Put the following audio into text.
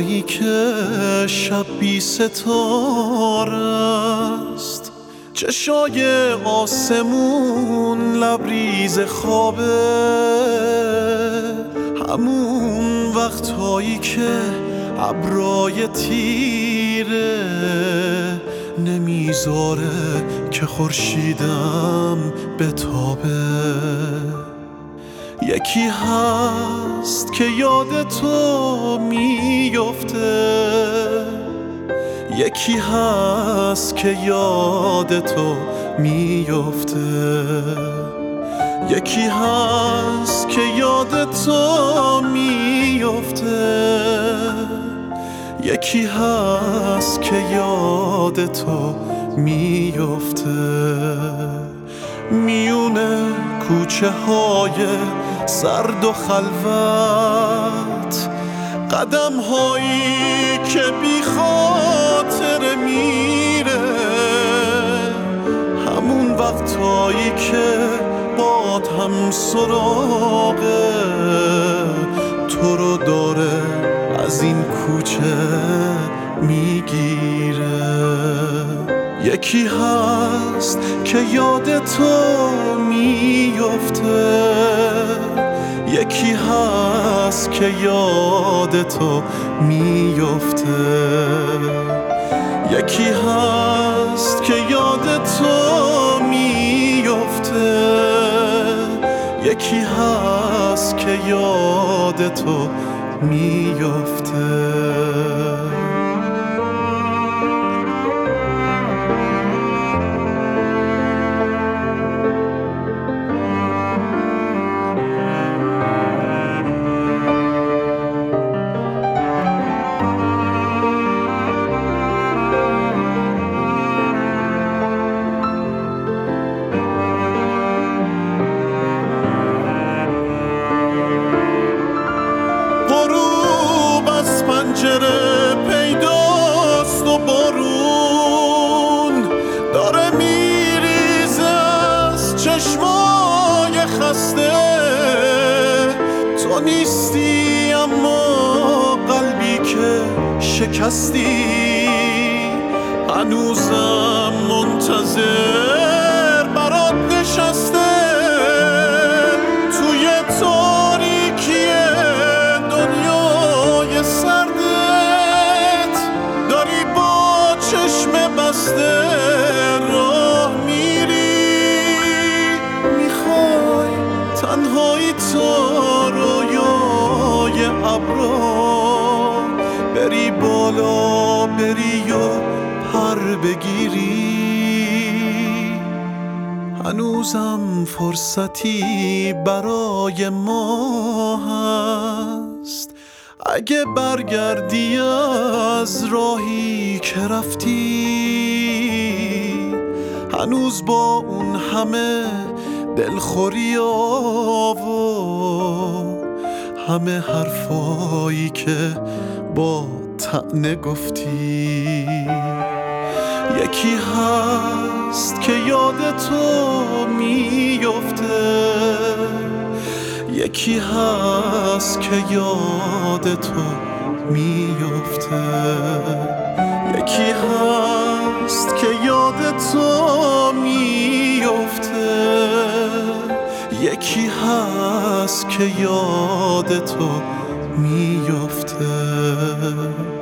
وقتایی که شب بی ستاره است، چشای آسمون لبریز خوابه، همون وقتایی که ابرای تیره نمیذاره که خورشیدم بتابه. یکی هست که یاد تو میفته، یکی هست که یاد تو میفته، یکی هست که یاد تو میفته، یکی هست که یاد تو میفته. میونه کوچه های سرد و خلوت، قدم هایی که بی خاطر میره، همون وقتایی که باد هم سراغه تو رو داره از این کوچه میگیره. یکی هست که یاد تو میفته، یکی هست که یاد تو میفته، یکی هست که یاد تو میفته، یکی هست که یاد تو میفته. پنجره پیداست و بارون داره میریزه از چشمای خسته. تو نیستی اما قلبی که شکستی هنوزم منتظر برات نشسته. توی تاریکی دنیای سردت داری با چشم بسته راه میری، میخوای تنهایی تا رویای ابرا بری بالا، بری و پر بگیری. هنوزم فرصتی برای ما هست، اگه برگردی از راهی که رفتی، هنوز با اون همه دلخوریا و همه حرفایی که با طعنه گفتی. یکی هست که یاد تو میفته، یکی هست که یاد تو میفته، یکی هست که یاد تو میفته، یکی هست که یاد تو میفته.